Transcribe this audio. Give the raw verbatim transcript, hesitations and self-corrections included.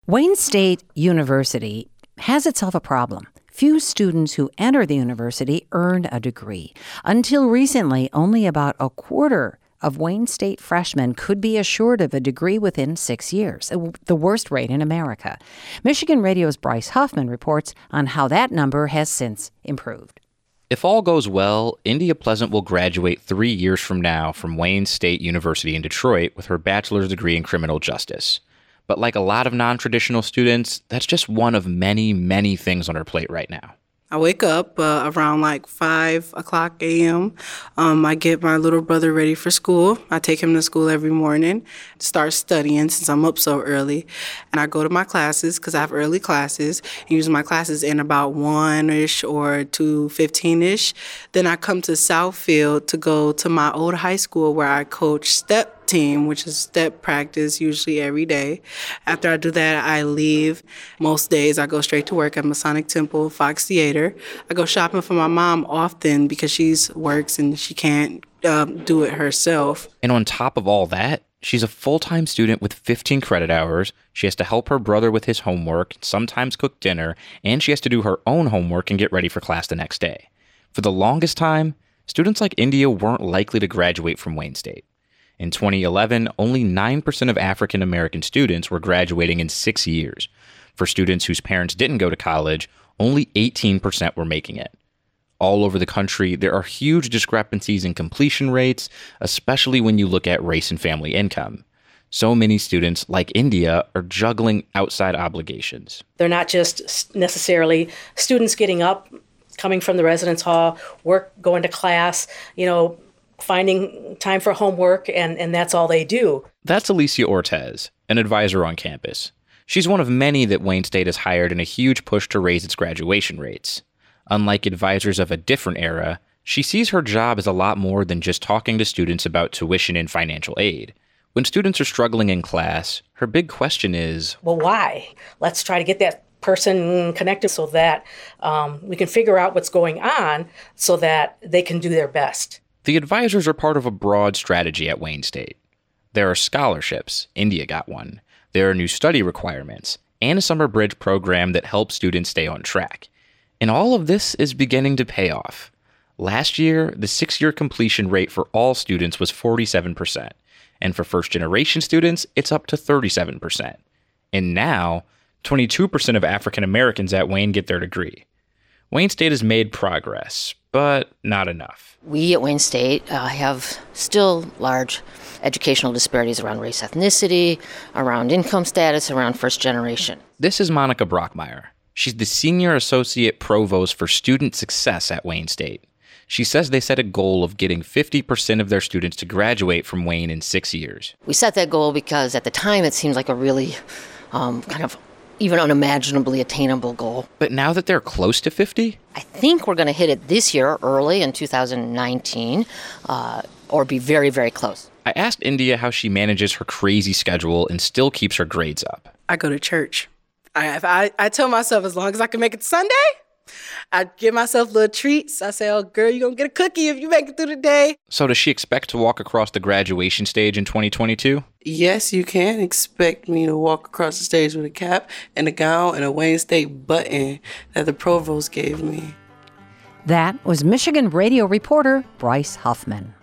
Wayne State University has itself a problem. Few students who enter the university earn a degree. Until recently, only about a quarter of Wayne State freshmen could be assured of a degree within six years, the worst rate in America. Michigan Radio's Bryce Huffman reports on how that number has since improved. If all goes well, India Pleasant will graduate three years from now from Wayne State University in Detroit with her bachelor's degree in criminal justice. But like a lot of non-traditional students, that's just one of many, many things on her plate right now. I wake up uh, around like five o'clock a.m. Um, I get my little brother ready for school. I take him to school every morning, start studying since I'm up so early. And I go to my classes because I have early classes. Usually my classes end about one-ish or two fifteen-ish. Then I come to Southfield to go to my old high school where I coach step team, which is step practice usually every day. After I do that, I leave. Most days I go straight to work at Masonic Temple, Fox Theater. I go shopping for my mom often because she works and she can't um, do it herself. And on top of all that, she's a full-time student with fifteen credit hours. She has to help her brother with his homework, sometimes cook dinner, and she has to do her own homework and get ready for class the next day. For the longest time, students like India weren't likely to graduate from Wayne State. In twenty eleven, only nine percent of African American students were graduating in six years. For students whose parents didn't go to college, only eighteen percent were making it. All over the country, there are huge discrepancies in completion rates, especially when you look at race and family income. So many students, like India, are juggling outside obligations. They're not just necessarily students getting up, coming from the residence hall, work, going to class, you know, finding time for homework, and, and that's all they do. That's Alicia Ortez, an advisor on campus. She's one of many that Wayne State has hired in a huge push to raise its graduation rates. Unlike advisors of a different era, she sees her job as a lot more than just talking to students about tuition and financial aid. When students are struggling in class, her big question is, well, why? Let's try to get that person connected so that um, we can figure out what's going on so that they can do their best. The advisors are part of a broad strategy at Wayne State. There are scholarships. India got one. There are new study requirements and a summer bridge program that helps students stay on track. And all of this is beginning to pay off. Last year, the six-year completion rate for all students was forty-seven percent. And for first-generation students, it's up to thirty-seven percent. And now, twenty-two percent of African Americans at Wayne get their degree. Wayne State has made progress, but not enough. We at Wayne State uh, have still large educational disparities around race, ethnicity, around income status, around first generation. This is Monica Brockmeyer. She's the Senior Associate Provost for Student Success at Wayne State. She says they set a goal of getting fifty percent of their students to graduate from Wayne in six years. We set that goal because at the time it seemed like a really um, kind of even unimaginably attainable goal. But now that they're close to fifty? I think we're going to hit it this year, early in two thousand nineteen, uh, or be very, very close. I asked India how she manages her crazy schedule and still keeps her grades up. I go to church. I, I, I tell myself as long as I can make it Sunday, I give myself little treats. I say, oh, girl, you're going to get a cookie if you make it through the day. So does she expect to walk across the graduation stage in twenty twenty-two? Yes, you can expect me to walk across the stage with a cap and a gown and a Wayne State button that the provost gave me. That was Michigan radio reporter Bryce Huffman.